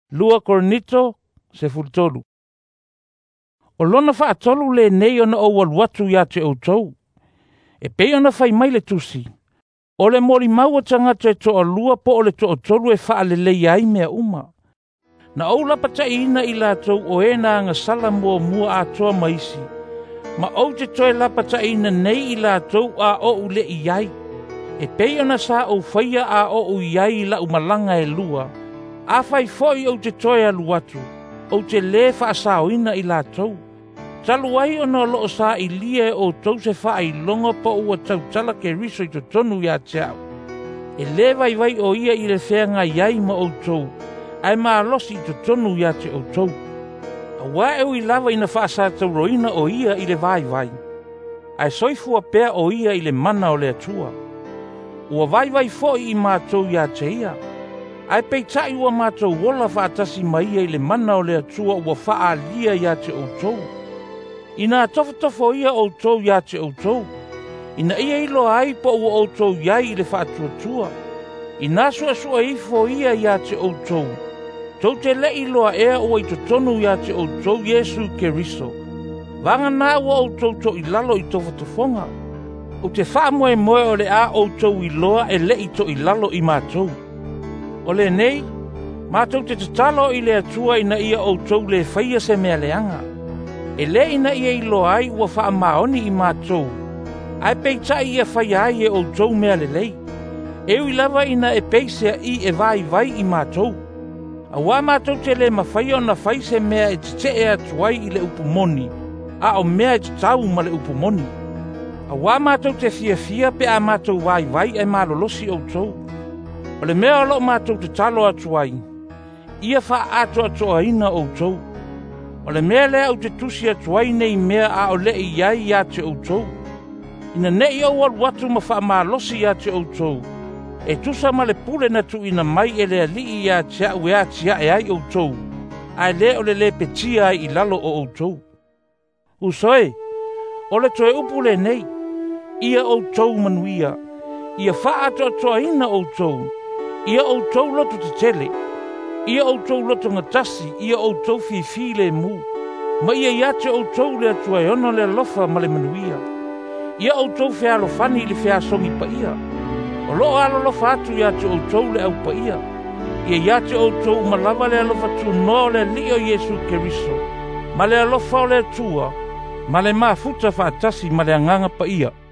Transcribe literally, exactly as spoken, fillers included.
Lua Korinito se fultolu. O lona whaatolu le nei ona o waluatu ia te outou. E pei ona whai mai le tusi. O le mori maua tangata e toa lua po o le toa tolu e wha le lei ai mea uma. Na au lapata ina i lātou o e na anga sala mua mua a toa maisi. Ma au te toe lapata ina nei i lātou a o u le i ai. E pei ona sa au whaia a o u iai la umalanga e lua. A whai foi au te toe alu atu. Au te le wha asaoina i lātou. Talu ai ona loo sa i lia o tau se wha i longa po ua tau tala ke riso i to tonu ia te au. E le vai vai o ia i le whenga iai ma o tau. Ai maa losi i to tonu ia te o tau. A wā eu i lava ina wha sa tau roina o ia i le vai vai. Ai soifua pēr o ia i le mana o le atua. Ua vai vai foi i mātou ia te ia. Ai peitai ua mātou wola wha atasi mai i le mana o le atua ua wha a lia ia te o tau. Ina tofo ia o tau ia te o tau. Ina ia ilo ai po ua o tau ia i le whaatua tua. Ina sua sua ifo ia ia te o tau. Tau te le iloa ea ua i to tonu ia te o tau Yesu Keriso. Vanga nā ua o tau to i lalo i tofo tofonga. O te wha moe moe o le a o tau i loa e le i to i lalo i mātou. O le nei, mātou te tatalo i le atua ina ia o tau le whaia se mea leanga. E le ina ia i loa ai ua wha maoni i mātou. Ai peita ia whaia ai e o tau mea le lei. Eu i lava ina e peisea i e vai vai i mātou. A wā mātou te le mawhaia o na whai se mea e te te e atuai i le upumoni. A o mea e te tau ma le upumoni. A wā mātou te fia fia pe a mātou vai vai e malolosi o tau. O le mea o lo mātou te talo atuai. Ia wha ato atoa ina o tau. O le mea lea au te tusi atuai nei mea a o le i iai ia te o tau. Ina nei au al watu ma wha malosi ia te o tau. E tusa ma le pule na tu ina mai e lea li ia te au ea tia e ai o tau. Ai le o le le petia i lalo o o tau. Usoe, o le toe upu le nei. Ia o tau manuia. Ia wha ato atoa ina o tau. Ia o tau lotu te tele. Ia o tau lotu ngatasi. Ia o tau fifi le mu. Ma ia ia te o tau le atua e ono le lofa ma le manuia. Ia o tau fea lo fani le fea songi pa ia. O lo alo lofa atu ia te o tau le au pa ia. Ia ia te o tau malava le alofa tu no le li o Yesu Keriso. Ma le alofa o le atua. Ma le maa futa fa atasi ma le anganga pa ia.